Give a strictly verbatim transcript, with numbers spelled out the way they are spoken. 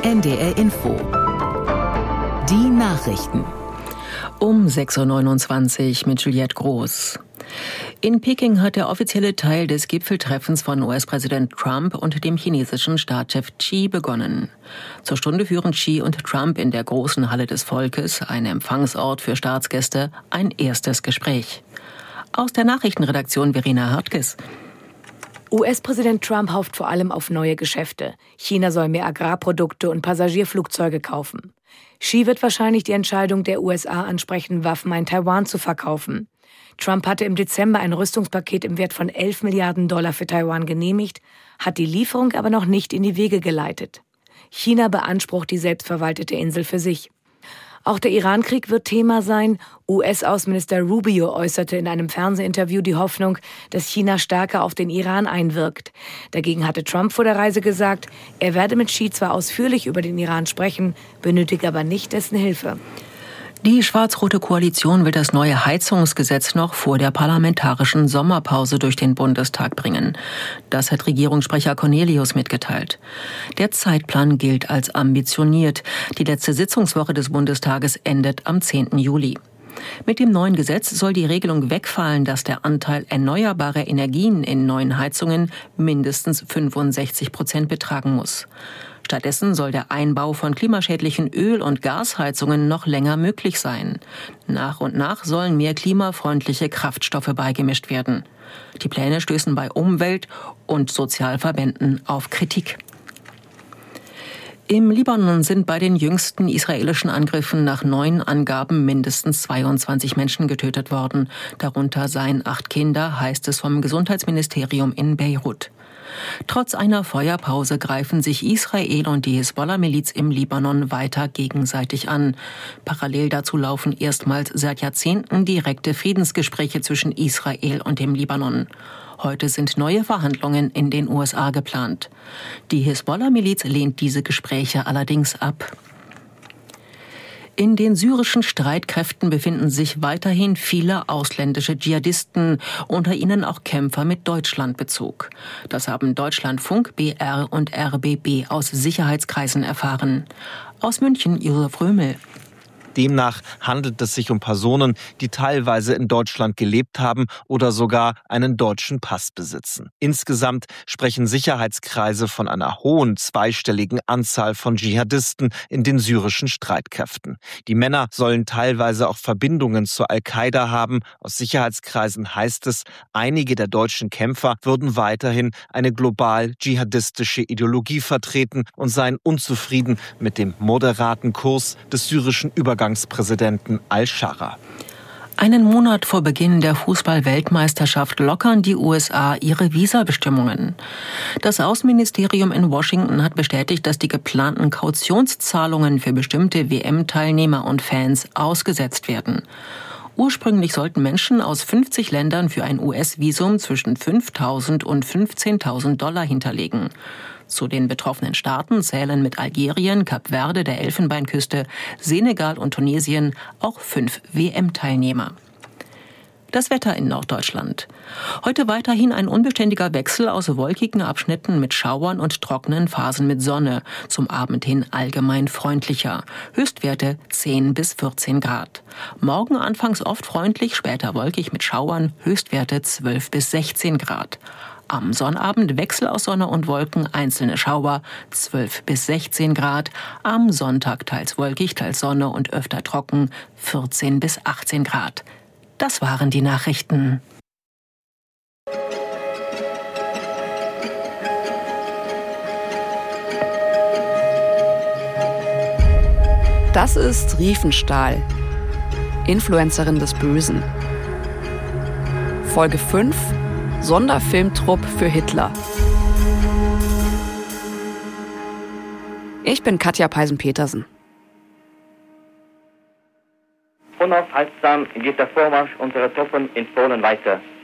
N D R Info. Die Nachrichten. Um sechs Uhr neunundzwanzig mit Juliette Groß. In Peking hat der offizielle Teil des Gipfeltreffens von U S-Präsident Trump und dem chinesischen Staatschef Xi begonnen. Zur Stunde führen Xi und Trump in der großen Halle des Volkes, ein Empfangsort für Staatsgäste, ein erstes Gespräch. Aus der Nachrichtenredaktion Verena Hartges. U S-Präsident Trump hofft vor allem auf neue Geschäfte. China soll mehr Agrarprodukte und Passagierflugzeuge kaufen. Xi wird wahrscheinlich die Entscheidung der U S A ansprechen, Waffen an Taiwan zu verkaufen. Trump hatte im Dezember ein Rüstungspaket im Wert von elf Milliarden Dollar für Taiwan genehmigt, hat die Lieferung aber noch nicht in die Wege geleitet. China beansprucht die selbstverwaltete Insel für sich. Auch der Iran-Krieg wird Thema sein. U S-Außenminister Rubio äußerte in einem Fernsehinterview die Hoffnung, dass China stärker auf den Iran einwirkt. Dagegen hatte Trump vor der Reise gesagt, er werde mit Xi zwar ausführlich über den Iran sprechen, benötige aber nicht dessen Hilfe. Die schwarz-rote Koalition will das neue Heizungsgesetz noch vor der parlamentarischen Sommerpause durch den Bundestag bringen. Das hat Regierungssprecher Cornelius mitgeteilt. Der Zeitplan gilt als ambitioniert. Die letzte Sitzungswoche des Bundestages endet am zehnten Juli. Mit dem neuen Gesetz soll die Regelung wegfallen, dass der Anteil erneuerbarer Energien in neuen Heizungen mindestens fünfundsechzig Prozent betragen muss. Stattdessen soll der Einbau von klimaschädlichen Öl- und Gasheizungen noch länger möglich sein. Nach und nach sollen mehr klimafreundliche Kraftstoffe beigemischt werden. Die Pläne stößen bei Umwelt- und Sozialverbänden auf Kritik. Im Libanon sind bei den jüngsten israelischen Angriffen nach neuen Angaben mindestens zweiundzwanzig Menschen getötet worden. Darunter seien acht Kinder, heißt es vom Gesundheitsministerium in Beirut. Trotz einer Feuerpause greifen sich Israel und die Hisbollah-Miliz im Libanon weiter gegenseitig an. Parallel dazu laufen erstmals seit Jahrzehnten direkte Friedensgespräche zwischen Israel und dem Libanon. Heute sind neue Verhandlungen in den U S A geplant. Die Hisbollah-Miliz lehnt diese Gespräche allerdings ab. In den syrischen Streitkräften befinden sich weiterhin viele ausländische Dschihadisten, unter ihnen auch Kämpfer mit Deutschlandbezug. Das haben Deutschlandfunk, B R und R B B aus Sicherheitskreisen erfahren. Aus München, Josef Römel. Demnach handelt es sich um Personen, die teilweise in Deutschland gelebt haben oder sogar einen deutschen Pass besitzen. Insgesamt sprechen Sicherheitskreise von einer hohen zweistelligen Anzahl von Dschihadisten in den syrischen Streitkräften. Die Männer sollen teilweise auch Verbindungen zur Al-Qaida haben. Aus Sicherheitskreisen heißt es, einige der deutschen Kämpfer würden weiterhin eine global dschihadistische Ideologie vertreten und seien unzufrieden mit dem moderaten Kurs des syrischen Übergangs Präsidenten Al-Shara. Einen Monat vor Beginn der Fußball-Weltmeisterschaft lockern die U S A ihre Visabestimmungen. Das Außenministerium in Washington hat bestätigt, dass die geplanten Kautionszahlungen für bestimmte W M-Teilnehmer und Fans ausgesetzt werden. Ursprünglich sollten Menschen aus fünfzig Ländern für ein U S-Visum zwischen fünftausend und fünfzehntausend Dollar hinterlegen. Zu den betroffenen Staaten zählen mit Algerien, Kap Verde, der Elfenbeinküste, Senegal und Tunesien auch fünf W M-Teilnehmer. Das Wetter in Norddeutschland. Heute weiterhin ein unbeständiger Wechsel aus wolkigen Abschnitten mit Schauern und trockenen Phasen mit Sonne. Zum Abend hin allgemein freundlicher. Höchstwerte zehn bis vierzehn Grad. Morgen anfangs oft freundlich, später wolkig mit Schauern. Höchstwerte zwölf bis sechzehn Grad. Am Sonnabend Wechsel aus Sonne und Wolken, einzelne Schauer, zwölf bis sechzehn Grad. Am Sonntag teils wolkig, teils Sonne und öfter trocken, vierzehn bis achtzehn Grad. Das waren die Nachrichten. Das ist Riefenstahl, Influencerin des Bösen. Folge fünf, Sonderfilmtrupp für Hitler. Ich bin Katja Peisen-Petersen. Unaufhaltsam geht der Vormarsch unserer Truppen in Polen weiter.